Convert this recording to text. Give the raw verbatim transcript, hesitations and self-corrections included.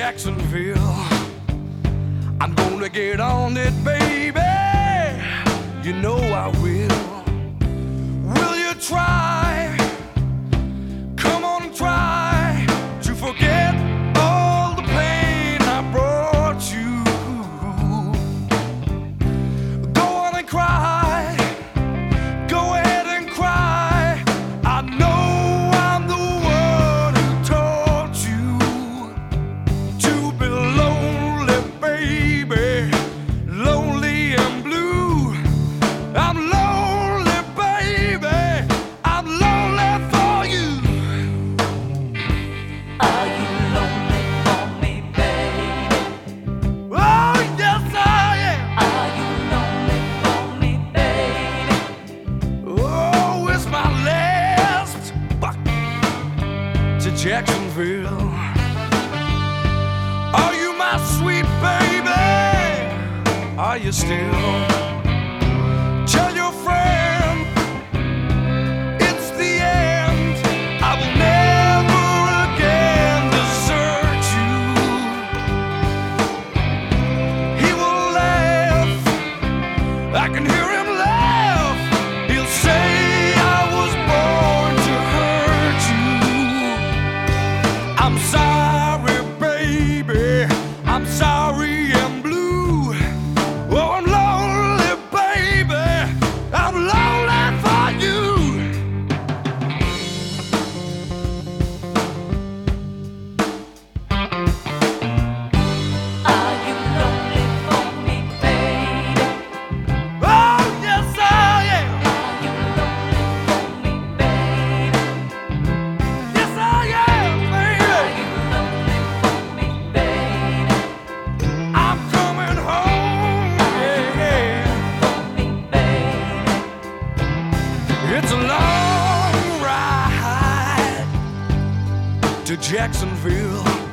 Jacksonville. I'm gonna get on it, baby. You know I will. Will you try? Come on and try to forget all the pain I brought you. Go on and cry. Go ahead and cry. I know I'm the one who taught you to be lonely, baby. Lonely and blue. I'm lonely, baby. I'm lonely for you. Are you lonely for me, baby? Oh, yes, I am. Are you lonely for me, baby? Oh, it's my last buck to Jacksonville. Are you my sweet baby? Are you still? Tell your friend it's the end. I will never again desert you. He will laugh. I can hear him laugh. He'll say I was born to hurt you. I'm sorry, baby. I'm sorry and blue. Oh, I'm lonely, baby. I'm lonely for you. Are you lonely for me, baby? Oh, yes, I am. Are you lonely for me, baby? Yes, I am, Are baby. you lonely for me, baby? I'm coming home. Yeah. For me, baby. It's a long ride to Jacksonville.